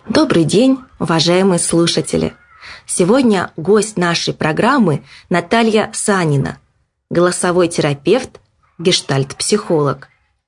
Добрый день, уважаемые слушатели! Сегодня гость нашей программы Наталья Санина, голосовой терапевт, гештальт-психолог.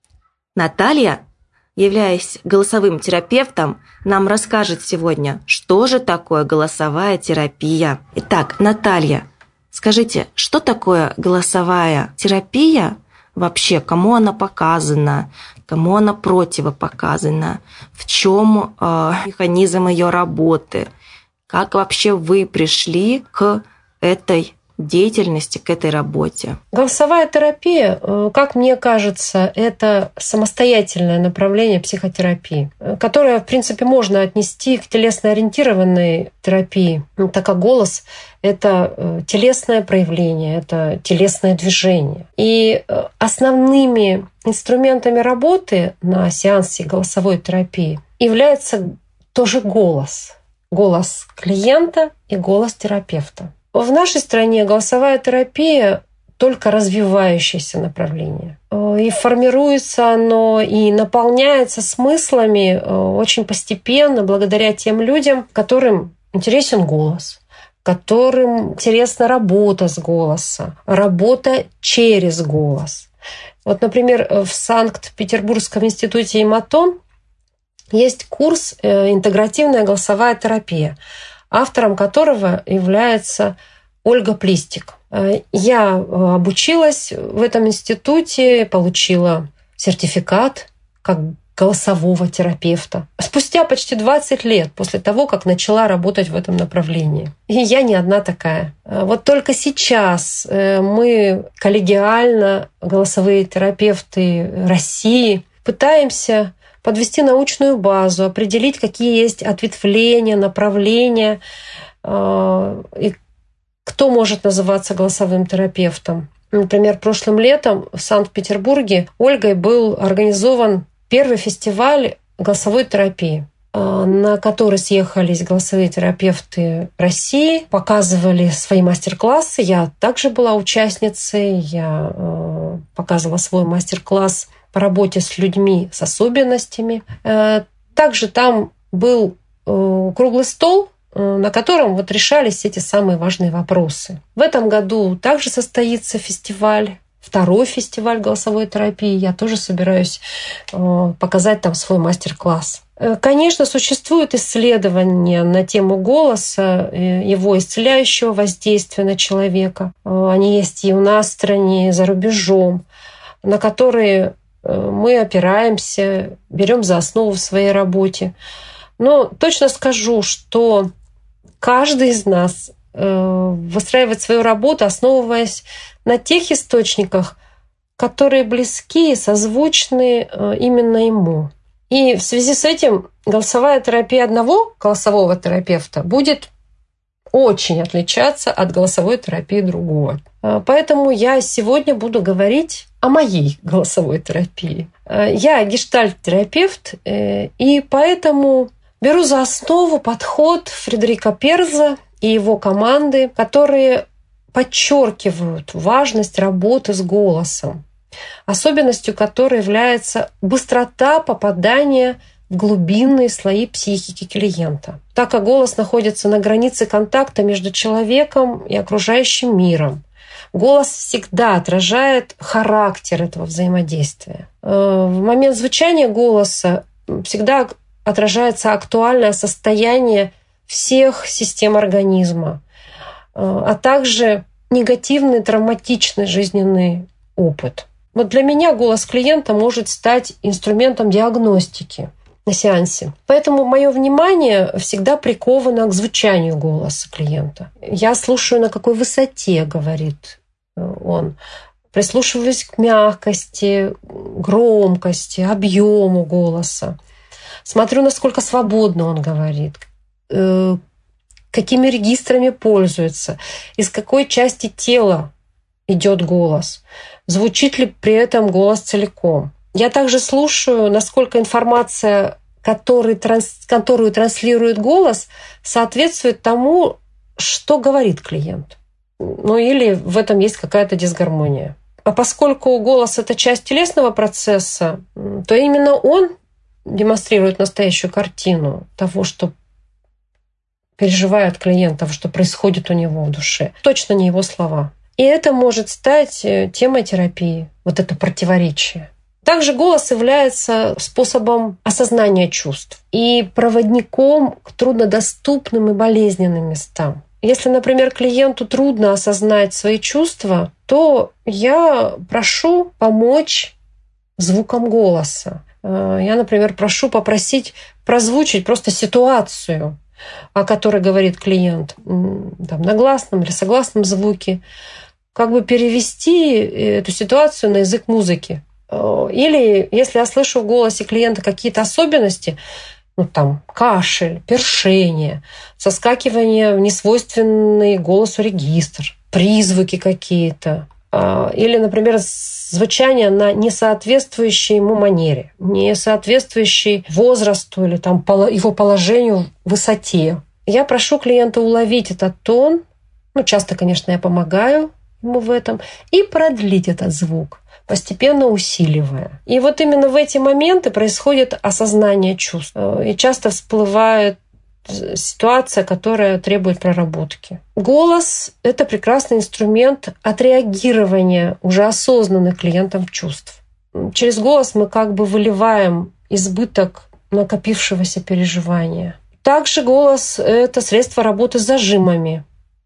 Наталья, являясь голосовым терапевтом, нам расскажет сегодня, что же такое голосовая терапия. Итак, Наталья, скажите, что такое голосовая терапия? Вообще, кому она показана, кому она противопоказана, в чем механизм ее работы, как вообще вы пришли к этой деятельности, к этой работе? Голосовая терапия, как мне кажется, это самостоятельное направление психотерапии, которое, в принципе, можно отнести к телесно-ориентированной терапии, так как голос — это телесное проявление, это телесное движение. И основными инструментами работы на сеансе голосовой терапии является тоже голос. Голос клиента и голос терапевта. В нашей стране голосовая терапия только развивающееся направление. И формируется оно, и наполняется смыслами очень постепенно, благодаря тем людям, которым интересен голос, которым интересна работа с голосом, работа через голос. Вот, например, в Санкт-Петербургском институте «Иматон» есть курс «Интегративная голосовая терапия», автором которого является Ольга Плистик. Я обучилась в этом институте, получила сертификат как голосового терапевта спустя почти 20 лет после того, как начала работать в этом направлении. И я не одна такая. Вот только сейчас мы коллегиально, голосовые терапевты России, пытаемся подвести научную базу, определить, какие есть ответвления, направления, и кто может называться голосовым терапевтом. Например, прошлым летом в Санкт-Петербурге Ольгой был организован первый фестиваль голосовой терапии, на который съехались голосовые терапевты России, показывали свои мастер-классы. Я также была участницей, я показывала свой мастер-класс по работе с людьми с особенностями. Также там был круглый стол, на котором решались эти самые важные вопросы. В этом году также состоится фестиваль, второй фестиваль голосовой терапии. Я тоже собираюсь показать там свой мастер-класс. Конечно, существуют исследования на тему голоса, его исцеляющего воздействия на человека. Они есть и у нас в стране, и за рубежом, на которые мы опираемся, берем за основу в своей работе. Но точно скажу, что каждый из нас выстраивает свою работу, основываясь на тех источниках, которые близки и созвучны именно ему. И в связи с этим голосовая терапия одного голосового терапевта будет очень отличаться от голосовой терапии другого. Поэтому я сегодня буду говорить о моей голосовой терапии. Я гештальт-терапевт, и поэтому беру за основу подход Фредерика Перза и его команды, которые подчеркивают важность работы с голосом, особенностью которой является быстрота попадания в глубинные слои психики клиента, так как голос находится на границе контакта между человеком и окружающим миром. Голос всегда отражает характер этого взаимодействия. В момент звучания голоса всегда отражается актуальное состояние всех систем организма, а также негативный, травматичный жизненный опыт. Вот для меня голос клиента может стать инструментом диагностики на сеансе. Поэтому мое внимание всегда приковано к звучанию голоса клиента. Я слушаю, на какой высоте говорит он, прислушиваюсь к мягкости, громкости, объему голоса. Смотрю, насколько свободно он говорит, какими регистрами пользуется, из какой части тела идет голос, звучит ли при этом голос целиком. Я также слушаю, насколько информация, которую транслирует голос, соответствует тому, что говорит клиент. Ну или в этом есть какая-то дисгармония. А поскольку голос — это часть телесного процесса, то именно он демонстрирует настоящую картину того, что переживает клиент, того, что происходит у него в душе. Точно не его слова. И это может стать темой терапии, вот это противоречие. Также голос является способом осознания чувств и проводником к труднодоступным и болезненным местам. Если, например, клиенту трудно осознать свои чувства, то я прошу помочь звуком голоса. Я, например, прошу попросить прозвучить просто ситуацию, о которой говорит клиент, там, на гласном или согласном звуке, как бы перевести эту ситуацию на язык музыки. Или если я слышу в голосе клиента какие-то особенности, там кашель, першение, соскакивание в несвойственный голосу регистр, призвуки какие-то, или, например, звучание на несоответствующей ему манере, несоответствующей возрасту или там, его положению, высоте. Я прошу клиента уловить этот тон, часто, конечно, я помогаю ему в этом, и продлить этот звук, постепенно усиливая. И вот именно в эти моменты происходит осознание чувств. И часто всплывает ситуация, которая требует проработки. Голос — это прекрасный инструмент отреагирования уже осознанных клиентом чувств. Через голос мы как бы выливаем избыток накопившегося переживания. Также голос — это средство работы с зажимами,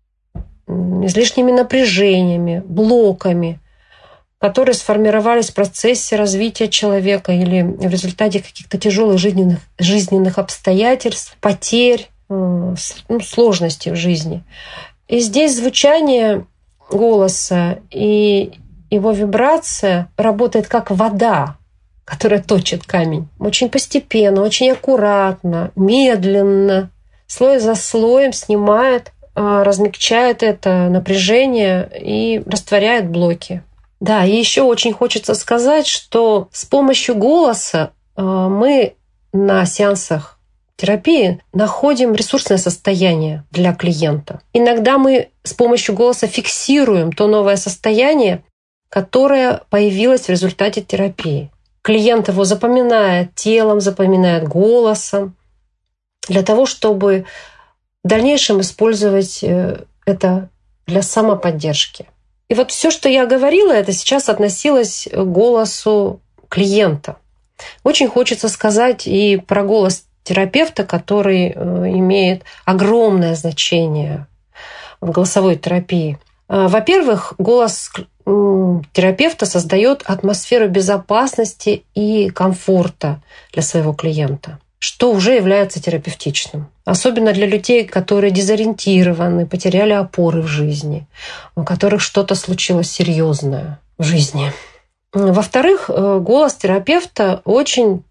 излишними напряжениями, блоками, которые сформировались в процессе развития человека или в результате каких-то тяжелых жизненных обстоятельств, потерь, сложностей в жизни. И здесь звучание голоса и его вибрация работает как вода, которая точит камень. Очень постепенно, очень аккуратно, медленно, слой за слоем снимает, размягчает это напряжение и растворяет блоки. Да, и еще очень хочется сказать, что с помощью голоса мы на сеансах терапии находим ресурсное состояние для клиента. Иногда мы с помощью голоса фиксируем то новое состояние, которое появилось в результате терапии. Клиент его запоминает телом, запоминает голосом, для того, чтобы в дальнейшем использовать это для самоподдержки. И вот все, что я говорила, это сейчас относилось к голосу клиента. Очень хочется сказать и про голос терапевта, который имеет огромное значение в голосовой терапии. Во-первых, голос терапевта создает атмосферу безопасности и комфорта для своего клиента, что уже является терапевтичным. Особенно для людей, которые дезориентированы, потеряли опоры в жизни, у которых что-то случилось серьезное в жизни. Во-вторых, голос терапевта очень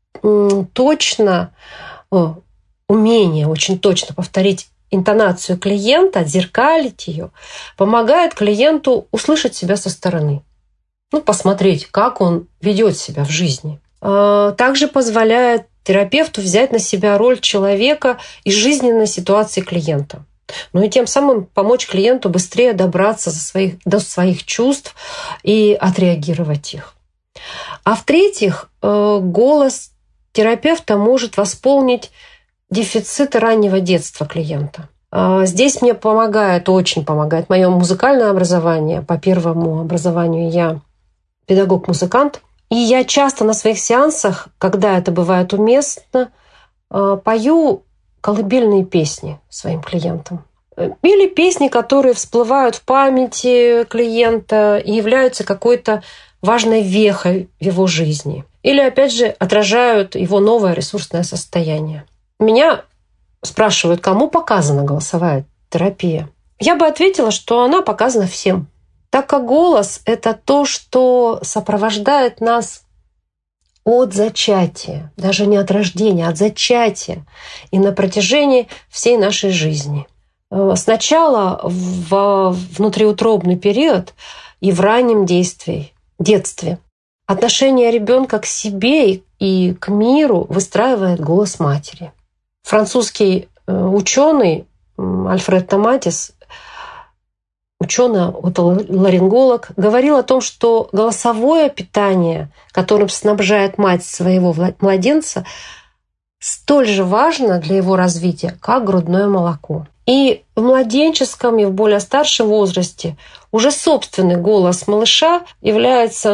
точно, умение очень точно повторить интонацию клиента, отзеркалить ее, помогает клиенту услышать себя со стороны. Посмотреть, как он ведет себя в жизни. Также позволяет терапевту взять на себя роль человека из жизненной ситуации клиента. И тем самым помочь клиенту быстрее добраться до своих чувств и отреагировать их. А в-третьих, голос терапевта может восполнить дефициты раннего детства клиента. Здесь мне очень помогает мое музыкальное образование. По первому образованию я педагог-музыкант. И я часто на своих сеансах, когда это бывает уместно, пою колыбельные песни своим клиентам. Или песни, которые всплывают в памяти клиента и являются какой-то важной вехой в его жизни. Или, опять же, отражают его новое ресурсное состояние. Меня спрашивают, кому показана голосовая терапия. Я бы ответила, что она показана всем. Так как голос — это то, что сопровождает нас от зачатия, даже не от рождения, а от зачатия и на протяжении всей нашей жизни. Сначала в внутриутробный период и в раннем детстве отношение ребенка к себе и к миру выстраивает голос матери. Французский ученый Альфред Томатис отоларинголог, говорил о том, что голосовое питание, которым снабжает мать своего младенца, столь же важно для его развития, как грудное молоко. И в младенческом, и в более старшем возрасте уже собственный голос малыша является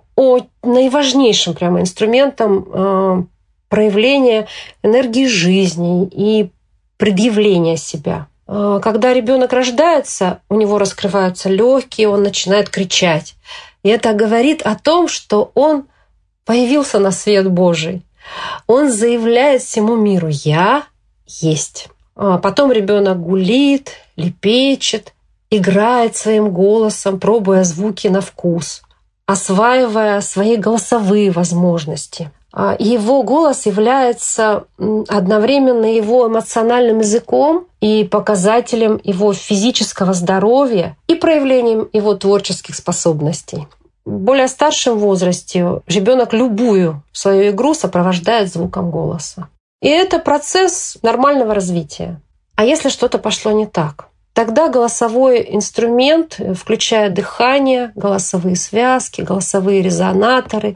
наиважнейшим прямо инструментом проявления энергии жизни и предъявления себя. Когда ребенок рождается, у него раскрываются легкие, он начинает кричать. И это говорит о том, что он появился на свет Божий. Он заявляет всему миру: «Я есть». Потом ребенок гулит, лепечет, играет своим голосом, пробуя звуки на вкус, осваивая свои голосовые возможности. Его голос является одновременно его эмоциональным языком и показателем его физического здоровья и проявлением его творческих способностей. В более старшем возрасте ребенок любую свою игру сопровождает звуком голоса. И это процесс нормального развития. А если что-то пошло не так? Тогда голосовой инструмент, включая дыхание, голосовые связки, голосовые резонаторы,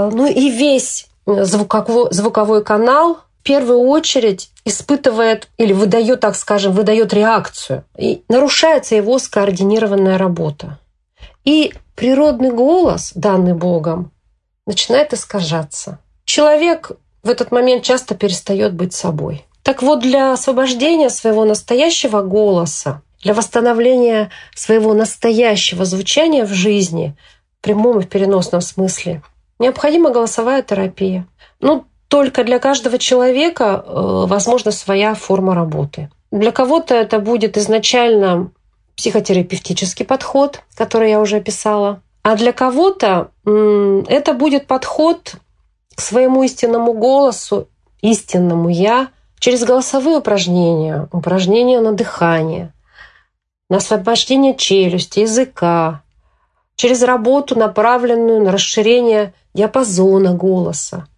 и весь звуковой канал в первую очередь испытывает или выдает реакцию. И нарушается его скоординированная работа. И природный голос, данный Богом, начинает искажаться. Человек в этот момент часто перестает быть собой. Так вот, для освобождения своего настоящего голоса, для восстановления своего настоящего звучания в жизни, в прямом и в переносном смысле, необходима голосовая терапия. Только для каждого человека возможна своя форма работы. Для кого-то это будет изначально психотерапевтический подход, который я уже описала. А для кого-то это будет подход к своему истинному голосу, истинному «я», через голосовые упражнения, упражнения на дыхание, на освобождение челюсти, языка, через работу, направленную на расширение диапазона голоса,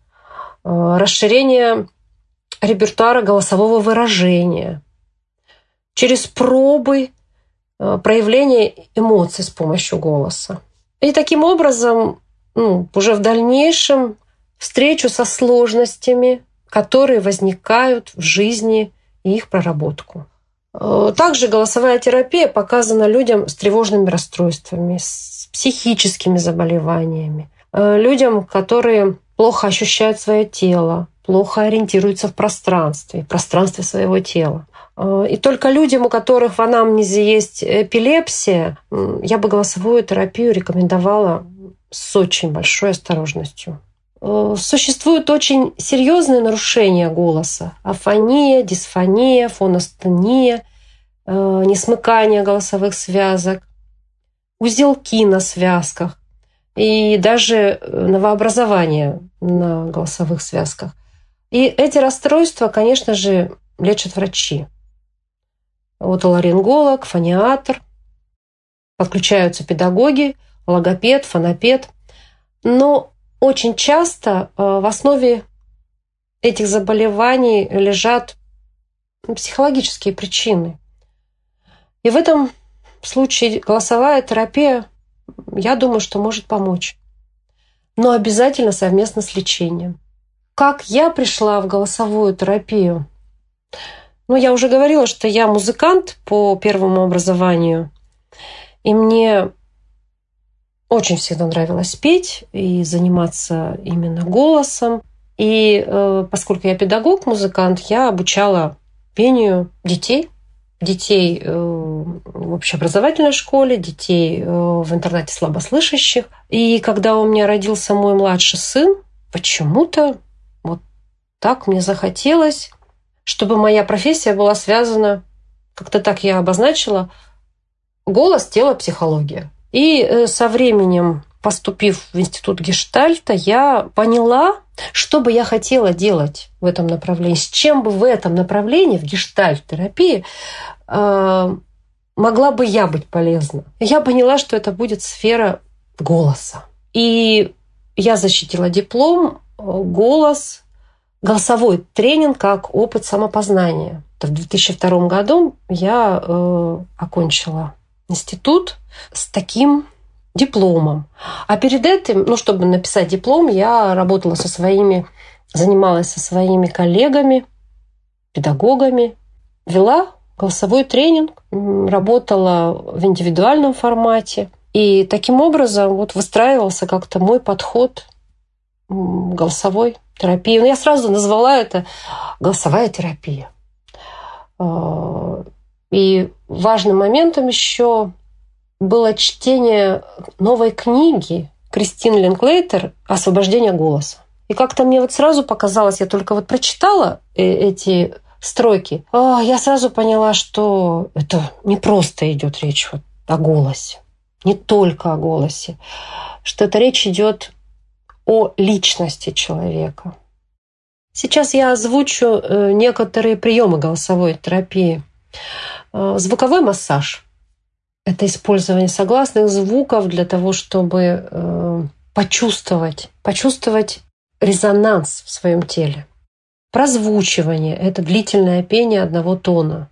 расширение репертуара голосового выражения, через пробы проявления эмоций с помощью голоса. И таким образом уже в дальнейшем встречу со сложностями, которые возникают в жизни, и их проработку. Также голосовая терапия показана людям с тревожными расстройствами, с психическими заболеваниями, людям, которые плохо ощущают свое тело, плохо ориентируются в пространстве своего тела. И только людям, у которых в анамнезе есть эпилепсия, я бы голосовую терапию рекомендовала с очень большой осторожностью. Существуют очень серьезные нарушения голоса: афония, дисфония, фоностения, несмыкание голосовых связок, узелки на связках и даже новообразование на голосовых связках. И эти расстройства, конечно же, лечат врачи. Отоларинголог, фониатор, подключаются педагоги, логопед, фонопед. Но очень часто в основе этих заболеваний лежат психологические причины. И в этом случае голосовая терапия, я думаю, что может помочь. Но обязательно совместно с лечением. Как я пришла в голосовую терапию? Я уже говорила, что я музыкант по первому образованию. И мне очень всегда нравилось петь и заниматься именно голосом. И поскольку я педагог-музыкант, я обучала пению детей в общеобразовательной школе, детей в интернате слабослышащих. И когда у меня родился мой младший сын, почему-то вот так мне захотелось, чтобы моя профессия была связана, как-то так я обозначила, голос, тело, психология. И со временем, поступив в институт Гештальта, я поняла, что бы я хотела делать в этом направлении, с чем бы в этом направлении, в гештальт-терапии, могла бы я быть полезна. Я поняла, что это будет сфера голоса. И я защитила диплом «Голос», голосовой тренинг как опыт самопознания. В 2002 году я окончила институт с таким дипломом. А перед этим, чтобы написать диплом, я занималась со своими коллегами, педагогами, вела голосовой тренинг, работала в индивидуальном формате. И таким образом выстраивался как-то мой подход к голосовой терапии. Я сразу назвала это голосовая терапия. И важным моментом еще было чтение новой книги Кристин Линклейтер «Освобождение голоса». И как-то мне сразу показалось, я только прочитала эти строки, я сразу поняла, что это не просто идет речь о голосе, не только о голосе, что это речь идет о личности человека. Сейчас я озвучу некоторые приемы голосовой терапии. Звуковой массаж – это использование согласных звуков для того, чтобы почувствовать резонанс в своем теле. Прозвучивание – это длительное пение одного тона.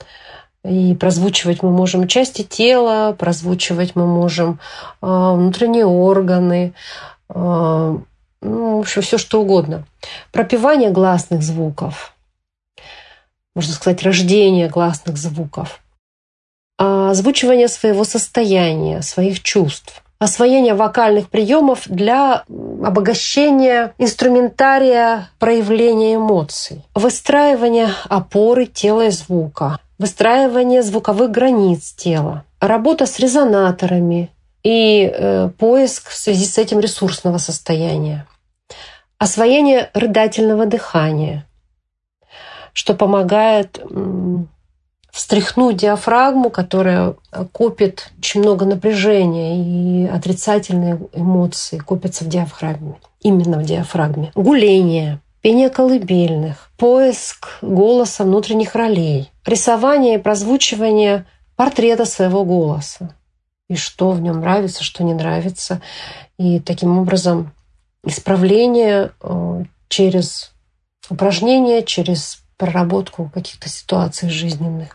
И прозвучивать мы можем части тела, прозвучивать мы можем внутренние органы, в общем, все что угодно. Пропевание гласных звуков, можно сказать, рождение гласных звуков, озвучивание своего состояния, своих чувств, освоение вокальных приемов для обогащения инструментария проявления эмоций, выстраивание опоры тела и звука, выстраивание звуковых границ тела, работа с резонаторами и поиск в связи с этим ресурсного состояния, освоение рыдательного дыхания, что помогает встряхнуть диафрагму, которая копит очень много напряжения, и отрицательные эмоции копятся в диафрагме, именно в диафрагме. Гуление, пение колыбельных, поиск голоса внутренних ролей, рисование и прозвучивание портрета своего голоса, и что в нем нравится, что не нравится. И таким образом исправление через упражнения, через проработку каких-то ситуаций жизненных.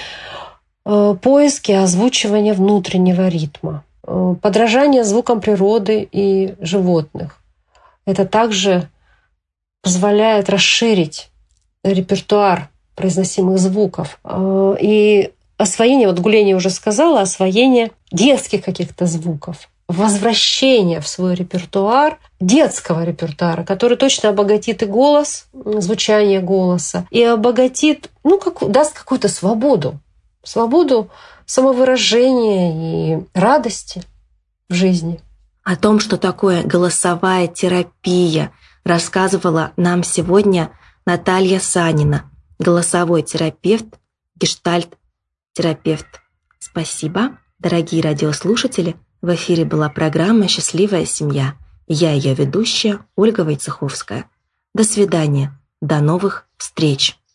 Поиски, озвучивание внутреннего ритма, подражание звукам природы и животных. Это также позволяет расширить репертуар произносимых звуков. И освоение, гуление уже сказала, освоение детских каких-то звуков, возвращение в свой репертуар, детского репертуара, который точно обогатит и голос, звучание голоса, и обогатит, даст какую-то свободу самовыражения и радости в жизни. О том, что такое голосовая терапия, рассказывала нам сегодня Наталья Санина, голосовой терапевт, гештальт-терапевт. Спасибо, дорогие радиослушатели. В эфире была программа «Счастливая семья». Я ее ведущая Ольга Войцеховская. До свидания. До новых встреч.